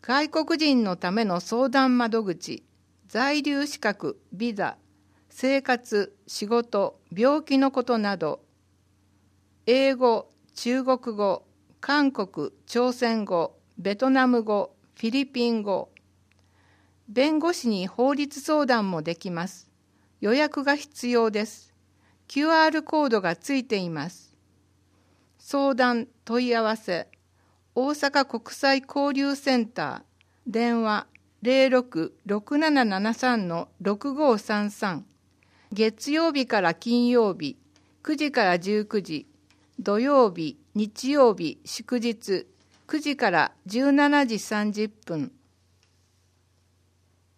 外国人のための相談窓口、在留資格、ビザ、生活、仕事、病気のことなど、英語、中国語、韓国、朝鮮語、ベトナム語、フィリピン語。弁護士に法律相談もできます。予約が必要です。QR コードがついています。相談・問い合わせ、大阪国際交流センター、電話06-6773-6533、月曜日から金曜日、9時から19時、土曜日、日曜日、祝日、9時から17時30分、